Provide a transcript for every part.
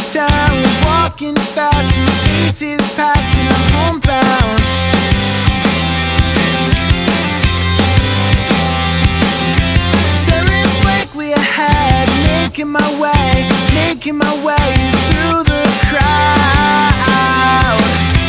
town, walking fast, and the faces pass, and I'm homebound. Staring blankly ahead, making my way through the crowd.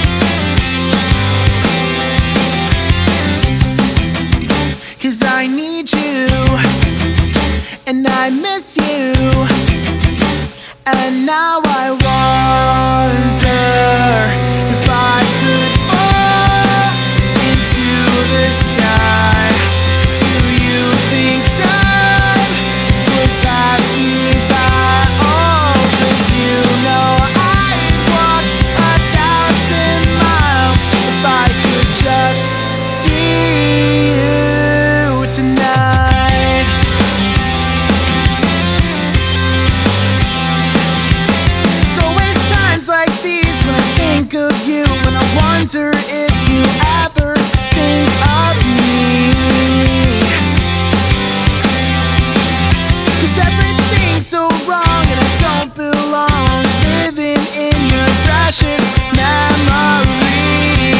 'Cause I need you, and I miss you, and now I wonder if I could fall into the sky. Do you think time would pass me by? Oh, 'cause you know I'd walk 1,000 miles if I could just see you tonight. So it's times like these when I think of you, when I wonder if you ever think of me. 'Cause everything's so wrong and I don't belong, living in your precious memory.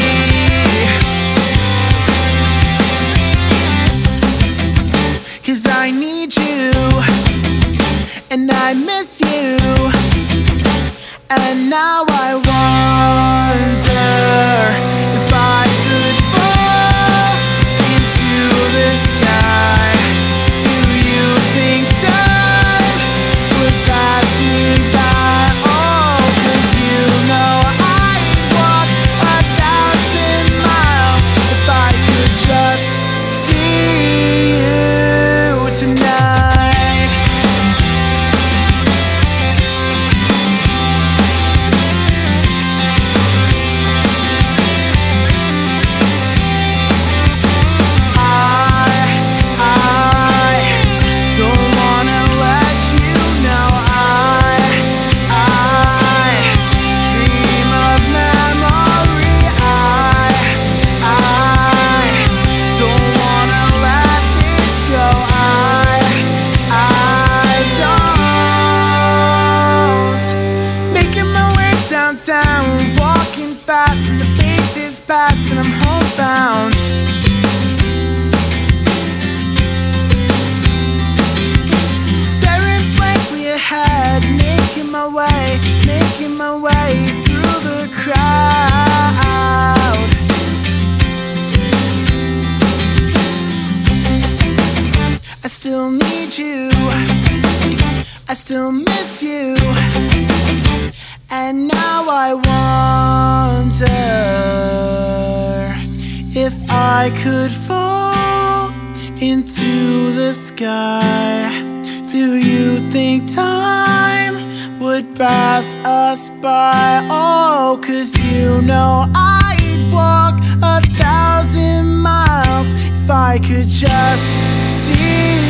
Cause I need you, and I miss you, and now I wonder if I could fall into the sky. Do you think time would pass me by? Oh, 'cause you know I'd walk 1,000 miles if I could just see you tonight. I don't wanna let you know I dream of memory. I don't wanna let this go. I don't. Making my way downtown, walking fast, and the faces pass, and I'm homebound. Staring blankly ahead, making my way through the crowd. I still need you, I still miss you, and now I wonder if I could fall into the sky. Do you think time would pass us by? Oh, 'cause you know I'd walk 1,000 miles if I could just see